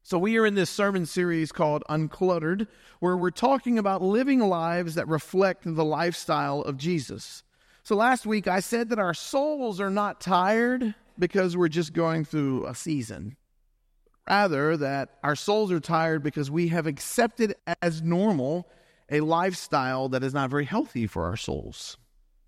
So we are in this sermon series called Uncluttered, where we're talking about living lives that reflect the lifestyle of Jesus. So last week I said that our souls are not tired because we're just going through a season. Rather, that our souls are tired because we have accepted as normal a lifestyle that is not very healthy for our souls.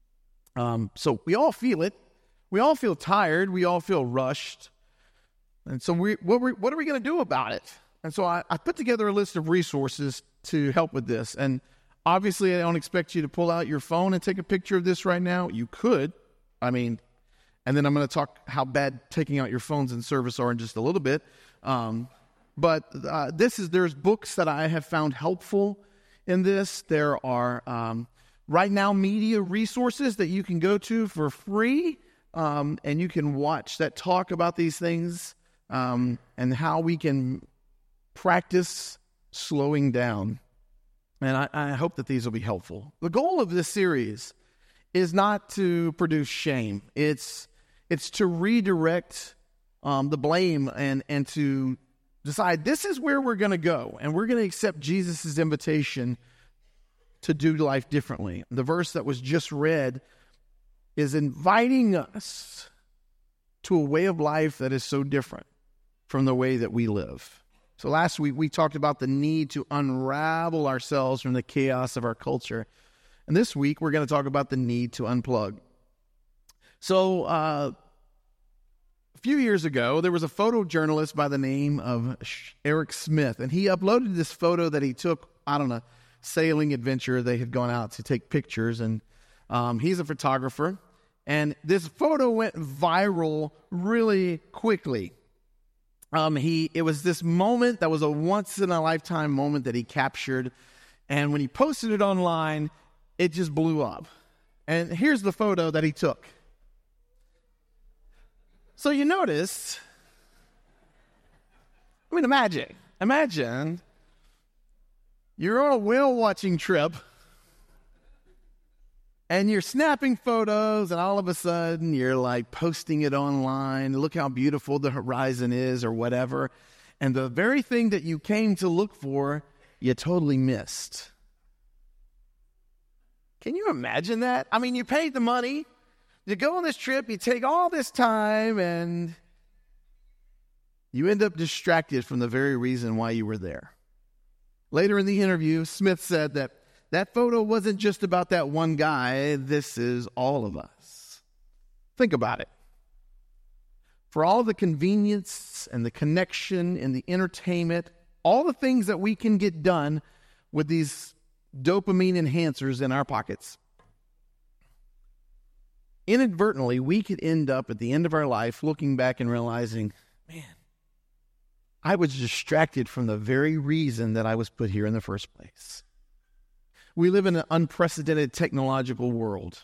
So we all feel it. We all feel tired. We all feel rushed. And so what are we going to do about it? And so I put together a list of resources to help with this. And obviously, I don't expect you to pull out your phone and take a picture of this right now. You could. And then I'm going to talk how bad taking out your phones in service are in just a little bit. But there's books that I have found helpful in this. There are right now media resources that you can go to for free, and you can watch that talk about these things. And how we can practice slowing down. And I hope that these will be helpful. The goal of this series is not to produce shame. It's to redirect the blame and to decide this is where we're going to go. And we're going to accept Jesus' invitation to do life differently. The verse that was just read is inviting us to a way of life that is so different from the way that we live. So last week we talked about the need to unravel ourselves from the chaos of our culture. And this week we're going to talk about the need to unplug. So a few years ago, there was a photojournalist by the name of Eric Smith, and he uploaded this photo that he took on a sailing adventure. They had gone out to take pictures, and he's a photographer. And this photo went viral really quickly. It was this moment that was a once-in-a-lifetime moment that he captured, and when he posted it online, it just blew up. And here's the photo that he took. So you notice, imagine you're on a whale-watching trip, and you're snapping photos, and all of a sudden, you're like posting it online. Look how beautiful the horizon is or whatever. And the very thing that you came to look for, you totally missed. Can you imagine that? You paid the money. You go on this trip, you take all this time, and you end up distracted from the very reason why you were there. Later in the interview, Smith said that photo wasn't just about that one guy. This is all of us. Think about it. For all the convenience and the connection and the entertainment, all the things that we can get done with these dopamine enhancers in our pockets, inadvertently, we could end up at the end of our life looking back and realizing, man, I was distracted from the very reason that I was put here in the first place. We live in an unprecedented technological world.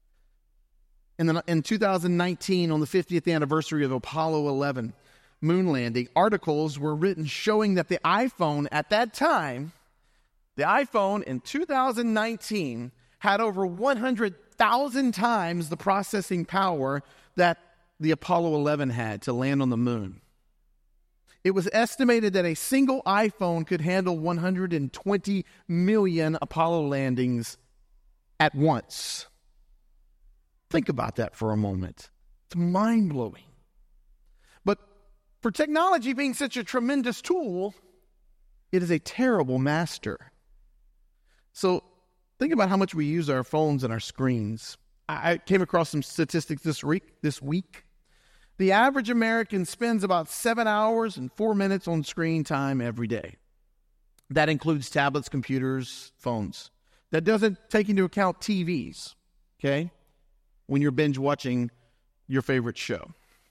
In 2019, on the 50th anniversary of Apollo 11 moon landing, articles were written showing that the iPhone at that time, the iPhone in 2019 had over 100,000 times the processing power that the Apollo 11 had to land on the moon. It was estimated that a single iPhone could handle 120 million Apollo landings at once. Think about that for a moment. It's mind-blowing. But for technology being such a tremendous tool, it is a terrible master. So think about how much we use our phones and our screens. I came across some statistics this week. The average American spends about 7 hours and 4 minutes on screen time every day. That includes tablets, computers, phones. That doesn't take into account TVs, okay? When you're binge watching your favorite show.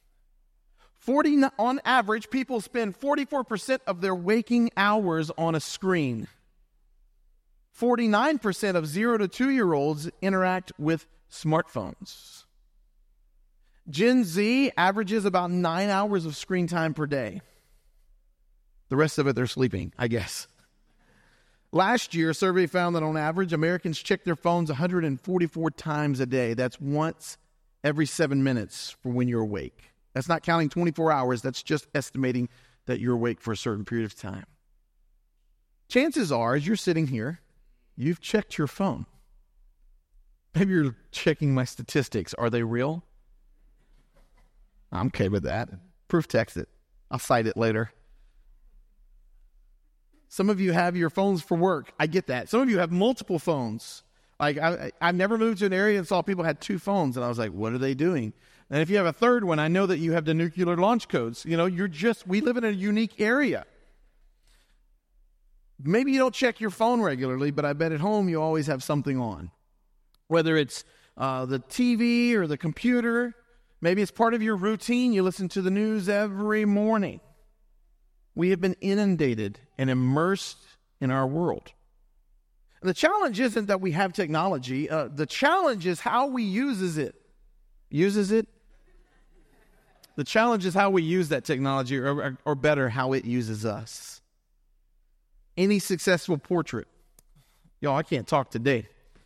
On average, people spend 44% of their waking hours on a screen. 49% of 0 to 2-year-olds interact with smartphones. Gen Z averages about 9 hours of screen time per day. The rest of it, they're sleeping, I guess. Last year, a survey found that on average, Americans check their phones 144 times a day. That's once every 7 minutes for when you're awake. That's not counting 24 hours. That's just estimating that you're awake for a certain period of time. Chances are, as you're sitting here, you've checked your phone. Maybe you're checking my statistics. Are they real? I'm okay with that. Proof text it. I'll cite it later. Some of you have your phones for work. I get that. Some of you have multiple phones. Like I've never moved to an area and saw people had 2 phones, and I was like, what are they doing? And if you have a third one, I know that you have the nuclear launch codes. You know, we live in a unique area. Maybe you don't check your phone regularly, but I bet at home you always have something on. Whether it's the TV or the computer, maybe it's part of your routine. You listen to the news every morning. We have been inundated and immersed in our world. And the challenge isn't that we have technology. The challenge is how we uses it. Uses it? The challenge is how we use that technology, or better, how it uses us. Any successful portrait. Y'all, I can't talk today.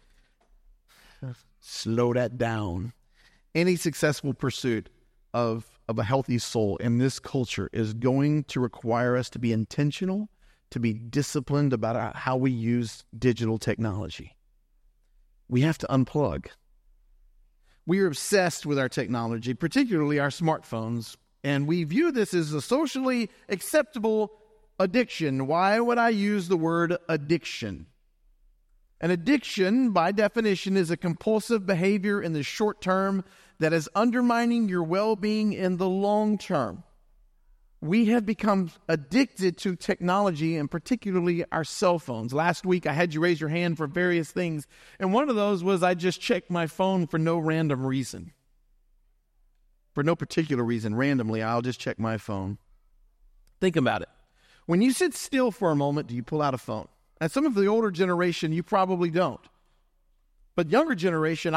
Slow that down. Any successful pursuit of a healthy soul in this culture is going to require us to be intentional, to be disciplined about how we use digital technology. We have to unplug. We are obsessed with our technology, particularly our smartphones, and we view this as a socially acceptable addiction. Why would I use the word addiction? An addiction, by definition, is a compulsive behavior in the short term that is undermining your well-being in the long term. We have become addicted to technology, and particularly our cell phones. Last week, I had you raise your hand for various things, and one of those was I just checked my phone for no random reason. For no particular reason, randomly, I'll just check my phone. Think about it. When you sit still for a moment, do you pull out a phone? And some of the older generation, you probably don't. But younger generation,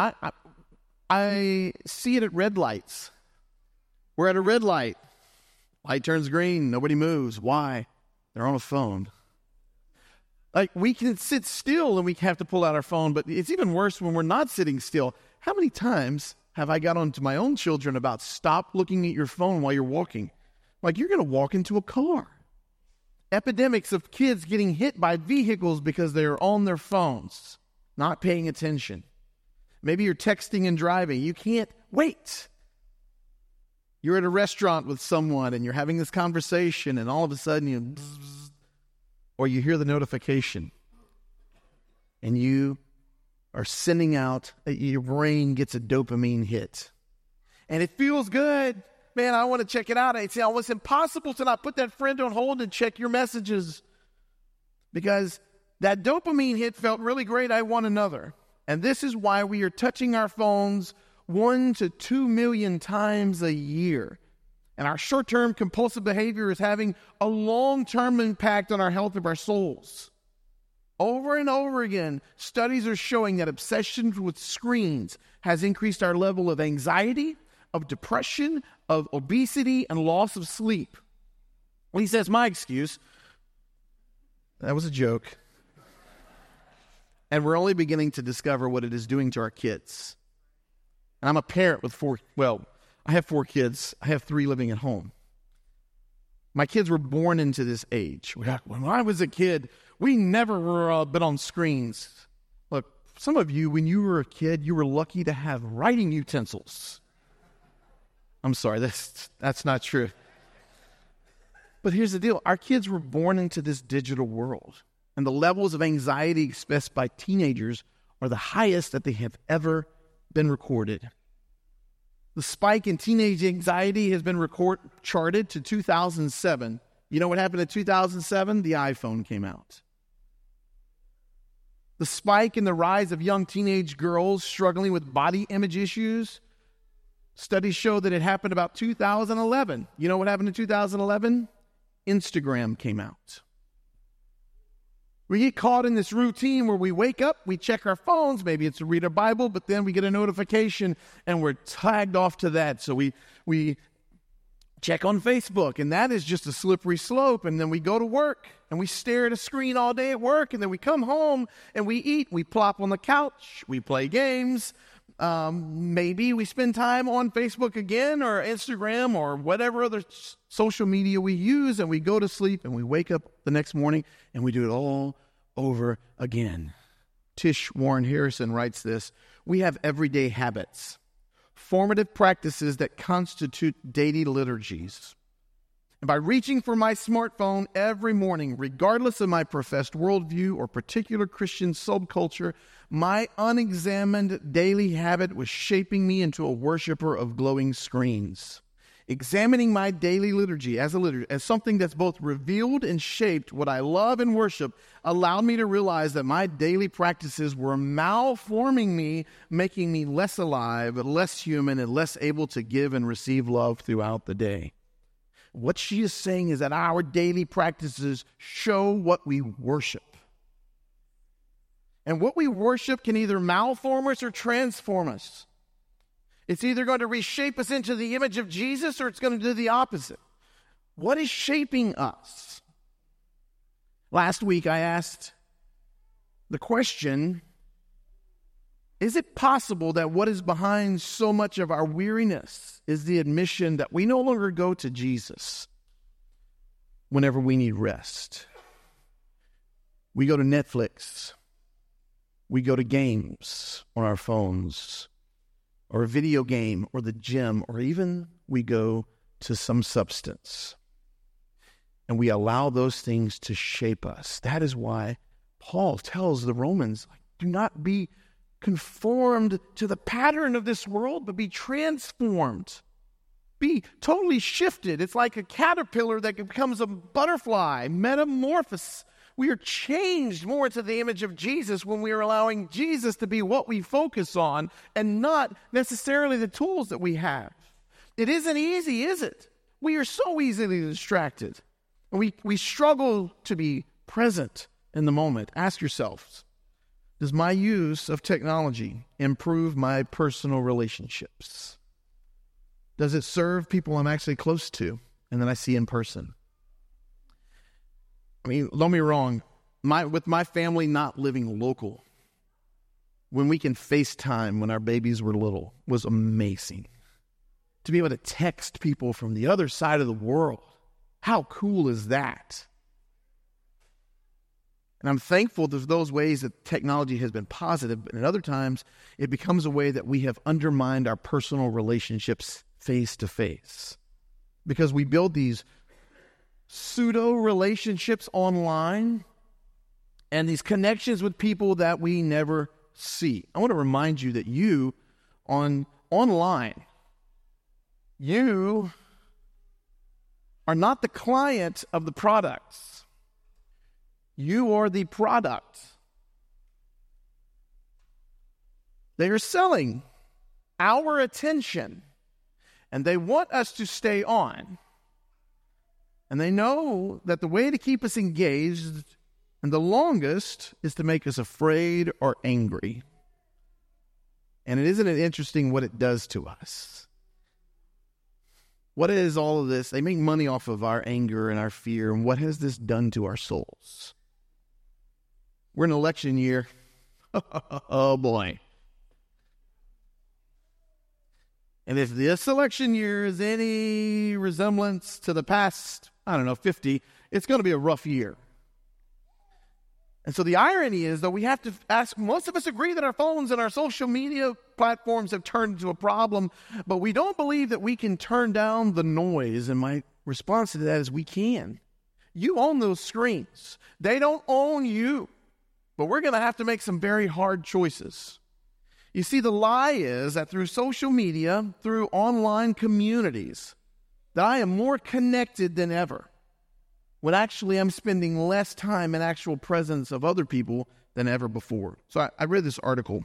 I see it at red lights. We're at a red light. Light turns green. Nobody moves. Why? They're on a phone. Like, we can sit still and we have to pull out our phone, but it's even worse when we're not sitting still. How many times have I got onto my own children about stop looking at your phone while you're walking? Like, you're going to walk into a car. Epidemics of kids getting hit by vehicles because they're on their phones, not paying attention. Maybe you're texting and driving. You can't wait. You're at a restaurant with someone and you're having this conversation, and all of a sudden or you hear the notification and you are sending out, your brain gets a dopamine hit. And it feels good. Man, I want to check it out. I'd say, it's impossible to not put that friend on hold and check your messages. Because that dopamine hit felt really great. I want another. And this is why we are touching our phones 1 to 2 million times a year. And our short-term compulsive behavior is having a long-term impact on our health of our souls. Over and over again, studies are showing that obsession with screens has increased our level of anxiety, of depression, of obesity, and loss of sleep. Well, he says, my excuse. That was a joke. And we're only beginning to discover what it is doing to our kids. And I'm a parent with I have 4 kids. I have 3 living at home. My kids were born into this age. When I was a kid, we never were been on screens. Look, some of you, when you were a kid, you were lucky to have writing utensils. I'm sorry, that's not true. But here's the deal. Our kids were born into this digital world. And the levels of anxiety expressed by teenagers are the highest that they have ever been recorded. The spike in teenage anxiety has been charted to 2007. You know what happened in 2007? The iPhone came out. The spike in the rise of young teenage girls struggling with body image issues, studies show that it happened about 2011. You know what happened in 2011? Instagram came out. We get caught in this routine where we wake up, we check our phones, maybe it's to read a Bible, but then we get a notification and we're tagged off to that. So we check on Facebook, and that is just a slippery slope. And then we go to work and we stare at a screen all day at work, and then we come home and we eat, we plop on the couch, we play games, Maybe we spend time on Facebook again or Instagram or whatever other social media we use, and we go to sleep and we wake up the next morning and we do it all over again. Tish Warren Harrison writes this: we have everyday habits, formative practices that constitute daily liturgies. And by reaching for my smartphone every morning, regardless of my professed worldview or particular Christian subculture, my unexamined daily habit was shaping me into a worshiper of glowing screens. Examining my daily liturgy as something that's both revealed and shaped what I love and worship allowed me to realize that my daily practices were malforming me, making me less alive, less human, and less able to give and receive love throughout the day. What she is saying is that our daily practices show what we worship. And what we worship can either malform us or transform us. It's either going to reshape us into the image of Jesus or it's going to do the opposite. What is shaping us? Last week I asked the question, is it possible that what is behind so much of our weariness is the admission that we no longer go to Jesus whenever we need rest? We go to Netflix. We go to games on our phones, or a video game, or the gym, or even we go to some substance. And we allow those things to shape us. That is why Paul tells the Romans, do not be conformed to the pattern of this world, but be transformed. Be totally shifted. It's like a caterpillar that becomes a butterfly, metamorphosis. We are changed more into the image of Jesus when we are allowing Jesus to be what we focus on and not necessarily the tools that we have. It isn't easy, is it? We are so easily distracted. We struggle to be present in the moment. Ask yourselves, does my use of technology improve my personal relationships? Does it serve people I'm actually close to and that I see in person? I mean, don't be wrong. With my family not living local, when we can FaceTime when our babies were little, was amazing. To be able to text people from the other side of the world, how cool is that? And I'm thankful to those ways that technology has been positive, but at other times, it becomes a way that we have undermined our personal relationships face to face. Because we build these pseudo-relationships online and these connections with people that we never see. I want to remind you that you, online, you are not the client of the products. You are the product. They are selling our attention, and they want us to stay on. And they know that the way to keep us engaged and the longest is to make us afraid or angry. And isn't it interesting what it does to us? What is all of this? They make money off of our anger and our fear. And what has this done to our souls? We're in election year. Oh, boy. And if this election year is any resemblance to the past, 50, it's going to be a rough year. And so the irony is, though, we have to ask, most of us agree that our phones and our social media platforms have turned into a problem, but we don't believe that we can turn down the noise. And my response to that is we can. You own those screens. They don't own you. But we're going to have to make some very hard choices. You see, the lie is that through social media, through online communities, that I am more connected than ever, when actually I'm spending less time in actual presence of other people than ever before. So I read this article.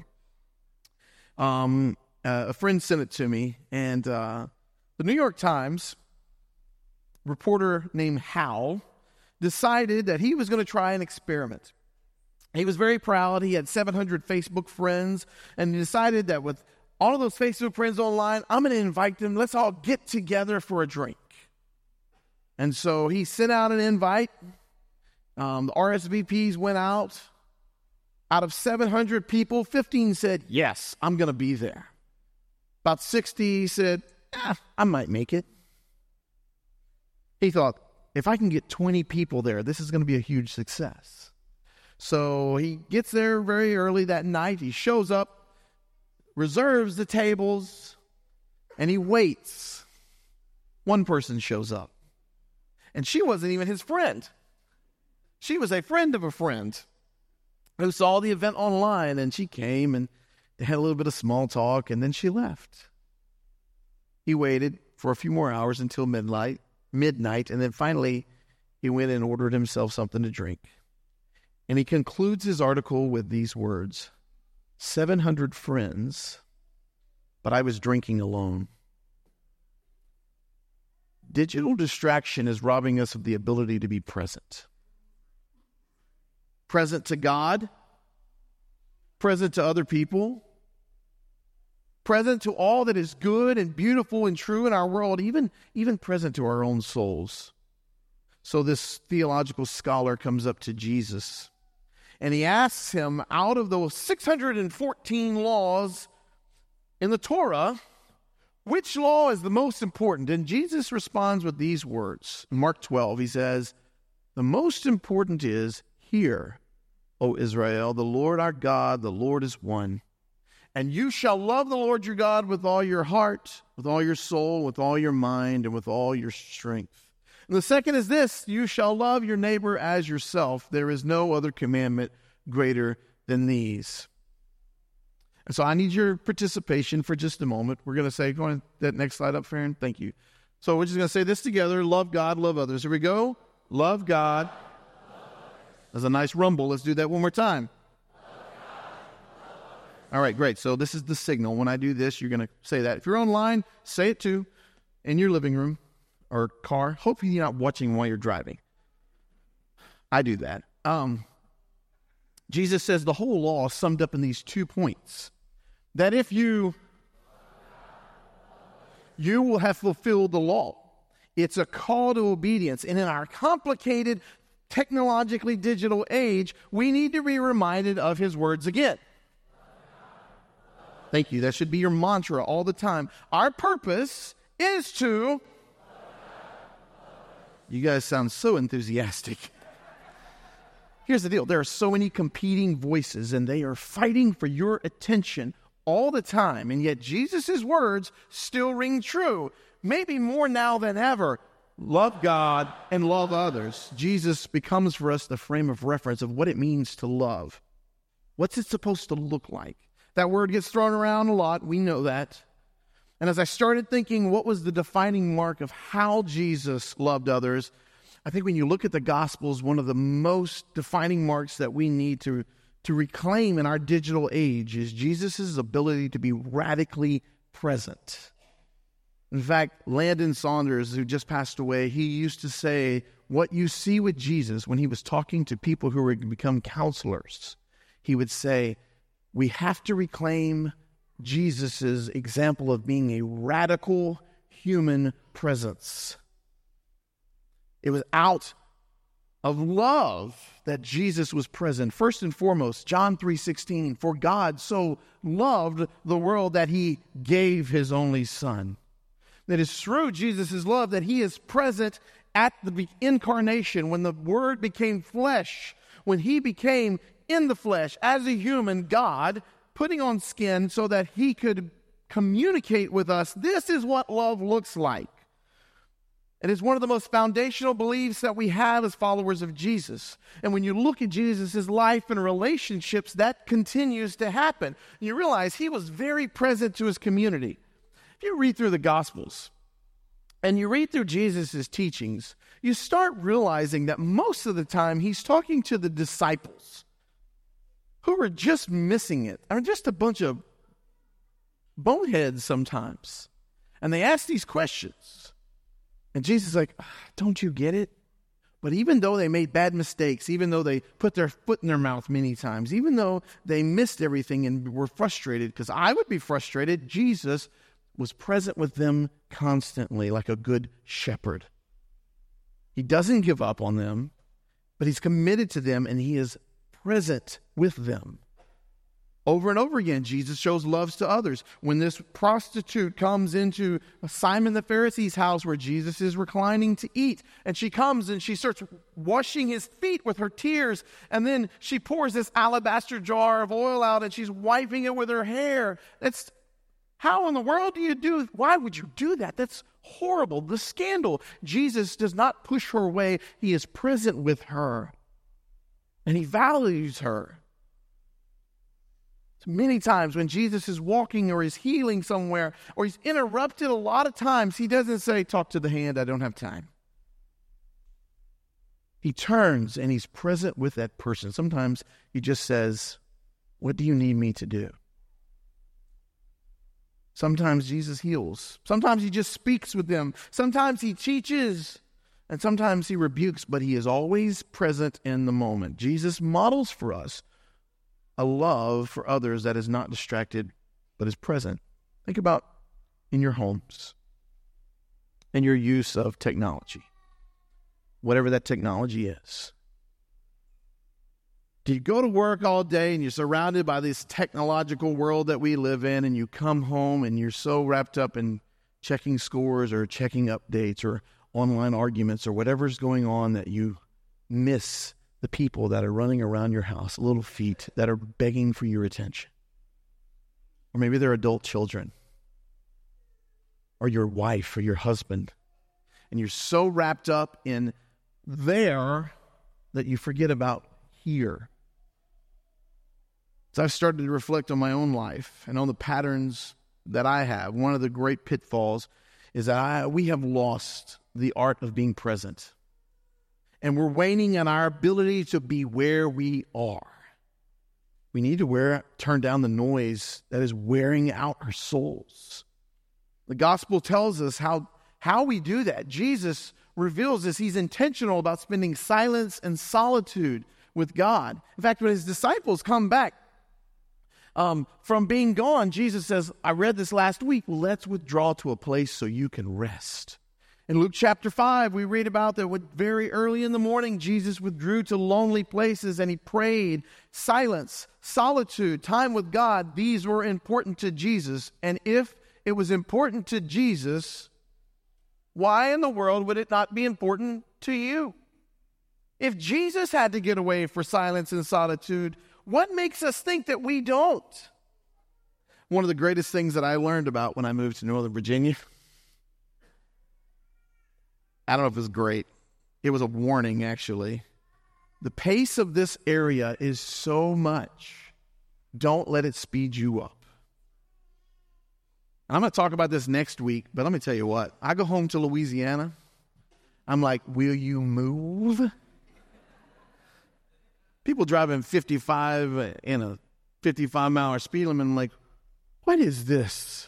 A friend sent it to me, and the New York Times reporter named Hal decided that he was going to try an experiment. He was very proud. He had 700 Facebook friends, and he decided that with all of those Facebook friends online, I'm going to invite them. Let's all get together for a drink. And so he sent out an invite. The RSVPs went out. Out of 700 people, 15 said, yes, I'm going to be there. About 60 said, I might make it. He thought, if I can get 20 people there, this is going to be a huge success. So he gets there very early that night. He shows up, reserves the tables, and he waits. One person shows up. And she wasn't even his friend. She was a friend of a friend who saw the event online, and she came, and they had a little bit of small talk, and then she left. He waited for a few more hours until midnight, and then finally he went and ordered himself something to drink. And he concludes his article with these words, 700 friends, but I was drinking alone. Digital distraction is robbing us of the ability to be present. Present to God, present to other people, present to all that is good and beautiful and true in our world, even present to our own souls. So this theological scholar comes up to Jesus, and he asks him, out of those 614 laws in the Torah, which law is the most important? And Jesus responds with these words. In Mark 12, he says, the most important is, hear, O Israel, the Lord our God, the Lord is one. And you shall love the Lord your God with all your heart, with all your soul, with all your mind, and with all your strength. And the second is this, you shall love your neighbor as yourself. There is no other commandment greater than these. And so I need your participation for just a moment. We're going to say, go on that next slide up, Farron. Thank you. So we're just going to say this together. Love God, love others. Here we go. Love God. That's a nice rumble. Let's do that one more time. All right, great. So this is the signal. When I do this, you're going to say that. If you're online, say it too in your living room or car. Hopefully you're not watching while you're driving. I do that. Jesus says the whole law is summed up in these 2 points. That if you will have fulfilled the law. It's a call to obedience. And in our complicated, technologically digital age, we need to be reminded of his words again. Thank you. That should be your mantra all the time. Our purpose is to... You guys sound so enthusiastic. Here's the deal. There are so many competing voices, and they are fighting for your attention all the time. And yet Jesus' words still ring true. Maybe more now than ever. Love God and love others. Jesus becomes for us the frame of reference of what it means to love. What's it supposed to look like? That word gets thrown around a lot. We know that. And as I started thinking, what was the defining mark of how Jesus loved others? I think when you look at the Gospels, one of the most defining marks that we need to reclaim in our digital age is Jesus' ability to be radically present. In fact, Landon Saunders, who just passed away, he used to say, what you see with Jesus when he was talking to people who were to become counselors, he would say, we have to reclaim Jesus' example of being a radical human presence. It was out of love that Jesus was present. First and foremost, John 3:16, for God so loved the world that he gave his only son. That is through Jesus' love that he is present at the incarnation, when the Word became flesh, when he became in the flesh as a human God, putting on skin so that he could communicate with us. This is what love looks like. It is one of the most foundational beliefs that we have as followers of Jesus. And when you look at Jesus' life and relationships, that continues to happen. You realize he was very present to his community. If you read through the Gospels and you read through Jesus' teachings, you start realizing that most of the time he's talking to the disciples who are just missing it. I mean, just a bunch of boneheads sometimes. And they ask these questions. And Jesus is like, don't you get it? But even though they made bad mistakes, even though they put their foot in their mouth many times, even though they missed everything and were frustrated, because I would be frustrated, Jesus was present with them constantly like a good shepherd. He doesn't give up on them, but he's committed to them and he is present with them. Over and over again, Jesus shows love to others. When this prostitute comes into Simon the Pharisee's house where Jesus is reclining to eat, and she comes and she starts washing his feet with her tears, and then she pours this alabaster jar of oil out and she's wiping it with her hair. How in the world why would you do that? That's horrible. The scandal. Jesus does not push her away. He is present with her, and he values her. Many times when Jesus is walking or is healing somewhere or he's interrupted, a lot of times he doesn't say, talk to the hand, I don't have time. He turns and he's present with that person. Sometimes he just says, what do you need me to do? Sometimes Jesus heals. Sometimes he just speaks with them. Sometimes he teaches. And sometimes he rebukes, but he is always present in the moment. Jesus models for us a love for others that is not distracted, but is present. Think about in your homes and your use of technology, whatever that technology is. Do you go to work all day and you're surrounded by this technological world that we live in, and you come home and you're so wrapped up in checking scores or checking updates or online arguments or whatever's going on that you miss the people that are running around your house, little feet that are begging for your attention? Or maybe they're adult children, or your wife or your husband, and you're so wrapped up in there that you forget about here. As I've started to reflect on my own life and on the patterns that I have, one of the great pitfalls is that we have lost the art of being present. And we're waning on our ability to be where we are. We need to turn down the noise that is wearing out our souls. The gospel tells us how we do that. Jesus reveals this. He's intentional about spending silence and solitude with God. In fact, when his disciples come back from being gone, Jesus says, I read this last week, let's withdraw to a place so you can rest. In Luke chapter 5, we read about that very early in the morning, Jesus withdrew to lonely places and he prayed. Silence, solitude, time with God, these were important to Jesus. And if it was important to Jesus, why in the world would it not be important to you? If Jesus had to get away for silence and solitude, what makes us think that we don't? One of the greatest things that I learned about when I moved to Northern Virginia, I don't know if it was great. It was a warning, actually. The pace of this area is so much. Don't let it speed you up. I'm going to talk about this next week, but let me tell you what. I go home to Louisiana. I'm like, will you move? People driving 55 in a 55-mile speed limit. I'm like, what is this?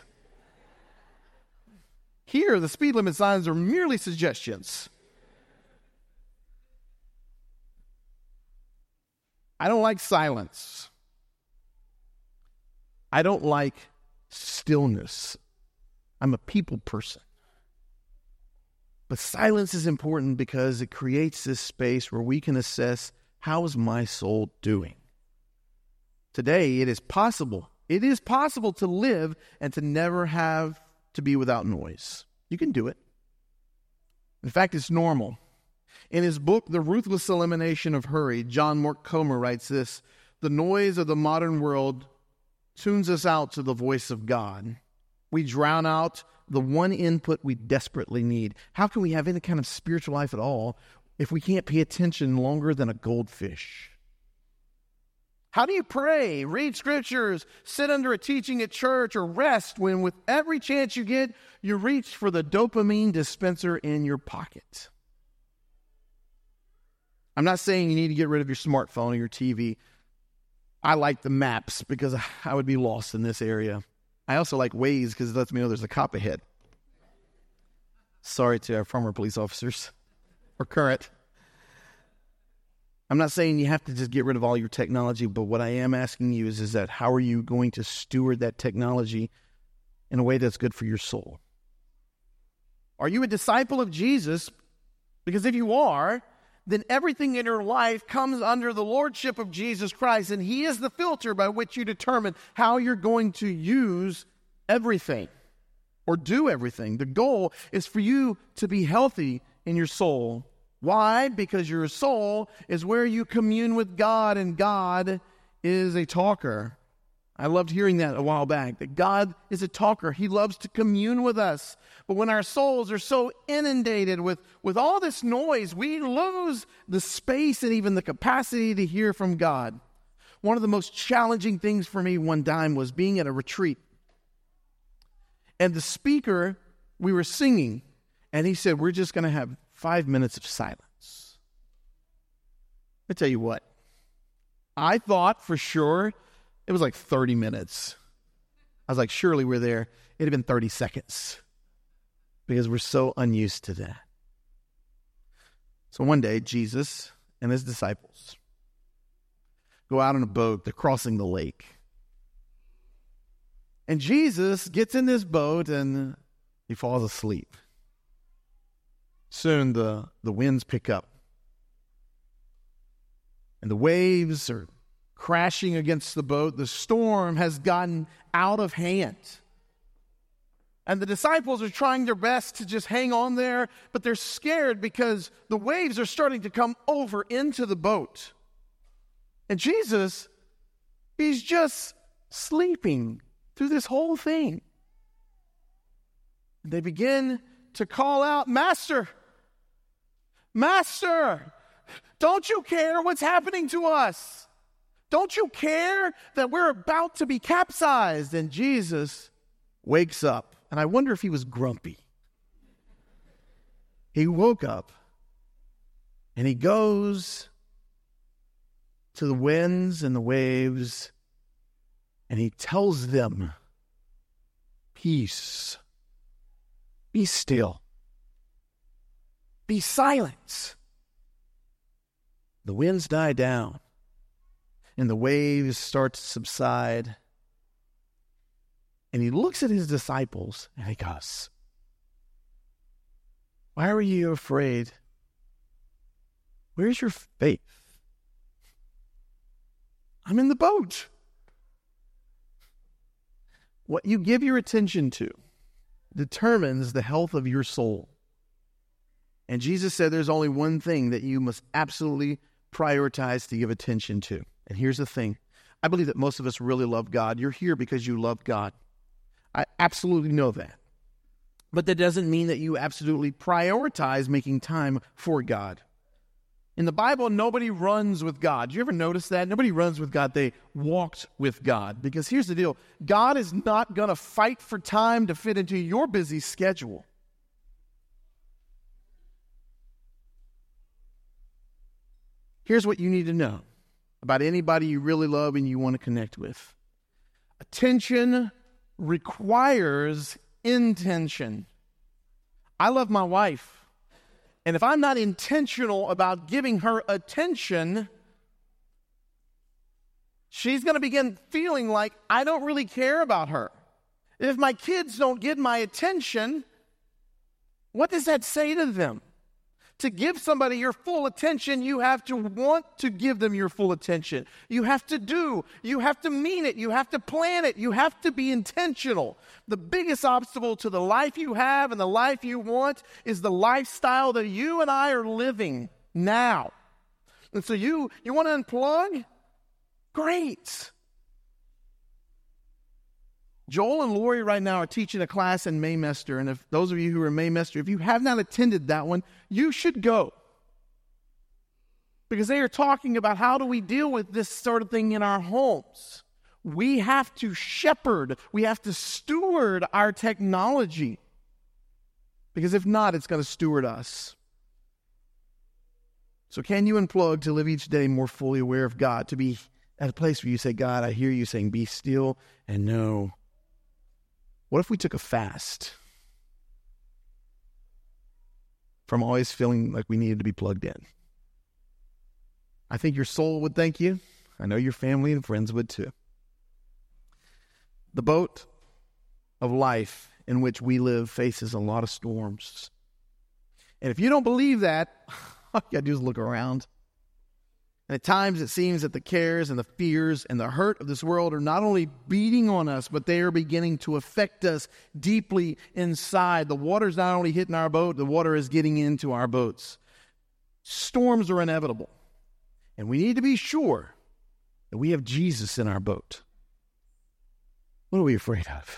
Here, the speed limit signs are merely suggestions. I don't like silence. I don't like stillness. I'm a people person. But silence is important because it creates this space where we can assess, how is my soul doing? Today, it is possible to live and to never have to be without noise. You can do it. In fact, it's normal. In his book, The Ruthless Elimination of Hurry, John Mark Comer writes this: the noise of the modern world tunes us out to the voice of God. We drown out the one input we desperately need. How can we have any kind of spiritual life at all if we can't pay attention longer than a goldfish? How do you pray, read scriptures, sit under a teaching at church, or rest when with every chance you get, you reach for the dopamine dispenser in your pocket? I'm not saying you need to get rid of your smartphone or your TV. I like the maps because I would be lost in this area. I also like Waze because it lets me know there's a cop ahead. Sorry to our former police officers, or current. I'm not saying you have to just get rid of all your technology, but what I am asking you is that how are you going to steward that technology in a way that's good for your soul? Are you a disciple of Jesus? Because if you are, then everything in your life comes under the lordship of Jesus Christ, and He is the filter by which you determine how you're going to use everything or do everything. The goal is for you to be healthy in your soul. Why? Because your soul is where you commune with God, and God is a talker. I loved hearing that a while back, that God is a talker. He loves to commune with us. But when our souls are so inundated with all this noise, we lose the space and even the capacity to hear from God. One of the most challenging things for me one time was being at a retreat. And the speaker, we were singing, and he said, we're just going to have 5 minutes of silence. I tell you what, I thought for sure it was like 30 minutes. I was like, surely we're there. It'd have been 30 seconds because we're so unused to that. So one day, Jesus and his disciples go out on a boat. They're crossing the lake. And Jesus gets in this boat and he falls asleep. Soon the winds pick up. And the waves are crashing against the boat. The storm has gotten out of hand. And the disciples are trying their best to just hang on there, but they're scared because the waves are starting to come over into the boat. And Jesus, he's just sleeping through this whole thing. And they begin to call out, Master, Master, don't you care what's happening to us? Don't you care that we're about to be capsized? And Jesus wakes up. And I wonder if he was grumpy. He woke up and he goes to the winds and the waves and he tells them, peace, be still, be silent. The winds die down and the waves start to subside. And he looks at his disciples and he goes, why are you afraid? Where's your faith? I'm in the boat. What you give your attention to determines the health of your soul. And Jesus said there's only one thing that you must absolutely prioritize to give attention to. And here's the thing. I believe that most of us really love God. You're here because you love God. I absolutely know that. But that doesn't mean that you absolutely prioritize making time for God. In the Bible, nobody runs with God. Do you ever notice that? Nobody runs with God. They walked with God. Because here's the deal. God is not going to fight for time to fit into your busy schedule. Here's what you need to know about anybody you really love and you want to connect with. Attention requires intention. I love my wife. And if I'm not intentional about giving her attention, she's going to begin feeling like I don't really care about her. If my kids don't get my attention, what does that say to them? To give somebody your full attention, you have to want to give them your full attention. You have to do. You have to mean it. You have to plan it. You have to be intentional. The biggest obstacle to the life you have and the life you want is the lifestyle that you and I are living now. And so you want to unplug? Great. Joel and Lori right now are teaching a class in Maymester, and if those of you who are in Maymester, if you have not attended that one, you should go. Because they are talking about how do we deal with this sort of thing in our homes. We have to shepherd, we have to steward our technology. Because if not, it's going to steward us. So can you unplug to live each day more fully aware of God, to be at a place where you say, God, I hear you saying, be still and know. What if we took a fast from always feeling like we needed to be plugged in? I think your soul would thank you. I know your family and friends would too. The boat of life in which we live faces a lot of storms. And if you don't believe that, All you got to do is look around. And at times it seems that the cares and the fears and the hurt of this world are not only beating on us, but they are beginning to affect us deeply inside. The water's not only hitting our boat, the water is getting into our boats. Storms are inevitable. And we need to be sure that we have Jesus in our boat. What are we afraid of?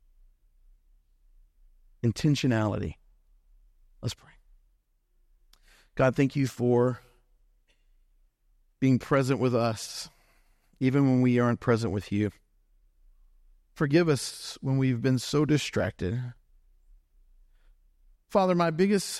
Intentionality. Let's pray. God, thank you for being present with us, even when we aren't present with you. Forgive us when we've been so distracted. Father, my biggest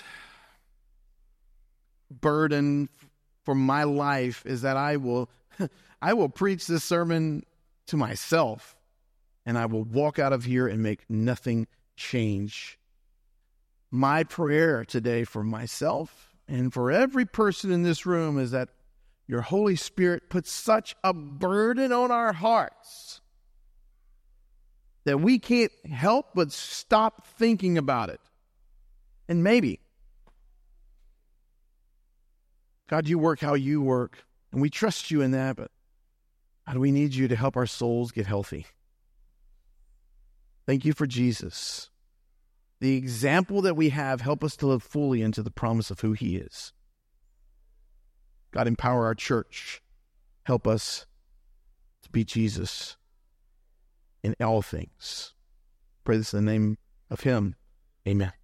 burden for my life is that I will preach this sermon to myself, and I will walk out of here and make nothing change. My prayer today for myself and for every person in this room is that your Holy Spirit puts such a burden on our hearts that we can't help but stop thinking about it. And maybe, God, you work how you work, and we trust you in that, but God, we need you to help our souls get healthy. Thank you for Jesus. The example that we have, help us to live fully into the promise of who he is. God, empower our church. Help us to be Jesus in all things. Pray this in the name of him. Amen.